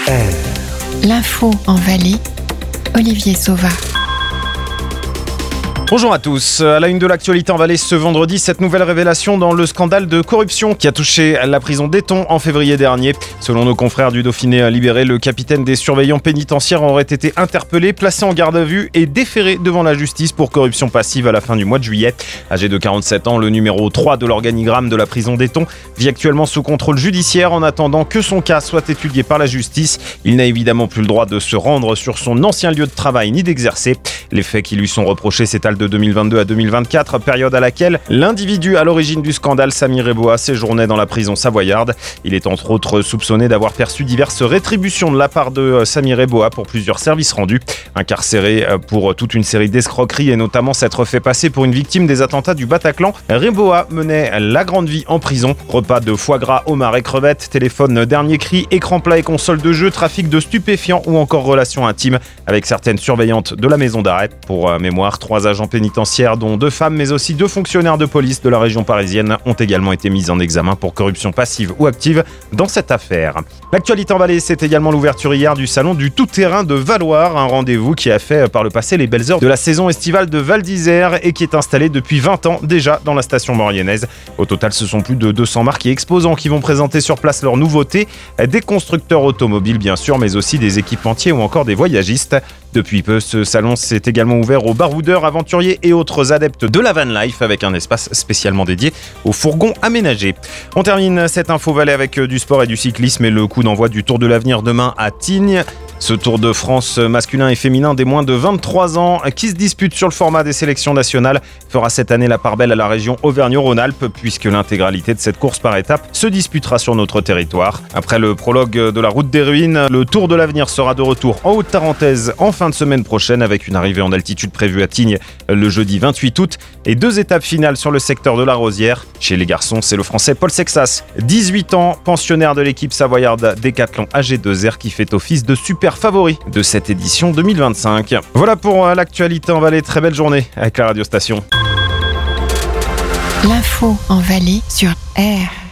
L'info en Valais, Olivier Sauva. Bonjour à tous. À la une de l'actualité en Valais ce vendredi, cette nouvelle révélation dans le scandale de corruption qui a touché la prison d'Éton en février dernier. Selon nos confrères du Dauphiné libéré, le capitaine des surveillants pénitentiaires aurait été interpellé, placé en garde à vue et déféré devant la justice pour corruption passive à la fin du mois de juillet. Âgé de 47 ans, le numéro 3 de l'organigramme de la prison d'Éton vit actuellement sous contrôle judiciaire en attendant que son cas soit étudié par la justice. Il n'a évidemment plus le droit de se rendre sur son ancien lieu de travail ni d'exercer. Les faits qui lui sont reprochés s'étalent de 2022 à 2024, période à laquelle l'individu à l'origine du scandale, Samir Eboa, séjournait dans la prison savoyarde. Il est entre autres soupçonné d'avoir perçu diverses rétributions de la part de Samir Eboa pour plusieurs services rendus. Incarcéré pour toute une série d'escroqueries et notamment s'être fait passer pour une victime des attentats du Bataclan, Eboa menait la grande vie en prison. Repas de foie gras, homards et crevettes, téléphone dernier cri, écran plat et console de jeu, trafic de stupéfiants ou encore relations intimes avec certaines surveillantes de la maison d'arrêt. Pour mémoire, 3 agents pénitentiaires, dont 2 femmes, mais aussi 2 fonctionnaires de police de la région parisienne, ont également été mis en examen pour corruption passive ou active dans cette affaire. L'actualité en Valais, c'est également l'ouverture hier du salon du tout-terrain de Valloire, un rendez-vous qui a fait par le passé les belles heures de la saison estivale de Val d'Isère et qui est installé depuis 20 ans déjà dans la station mauriennaise. Au total, ce sont plus de 200 marques et exposants qui vont présenter sur place leurs nouveautés, des constructeurs automobiles bien sûr, mais aussi des équipementiers ou encore des voyagistes. Depuis peu, ce salon s'est également ouvert aux baroudeurs, aventuriers et autres adeptes de la van life avec un espace spécialement dédié aux fourgons aménagés. On termine cette info Valais avec du sport et du cyclisme et le coup d'envoi du Tour de l'Avenir demain à Tignes. Ce Tour de France masculin et féminin des moins de 23 ans qui se dispute sur le format des sélections nationales fera cette année la part belle à la région Auvergne-Rhône-Alpes puisque l'intégralité de cette course par étapes se disputera sur notre territoire. Après le prologue de la route des ruines, le Tour de l'Avenir sera de retour en Haute-Tarentaise en fin de semaine prochaine avec une arrivée en altitude prévue à Tignes le jeudi 28 août et 2 étapes finales sur le secteur de la Rosière. Chez les garçons, c'est le français Paul Sexas, 18 ans, pensionnaire de l'équipe savoyarde Décathlon AG2R qui fait office de super favori de cette édition 2025. Voilà pour l'actualité en Valais. Très belle journée avec la radio station. L'info en Valais sur R.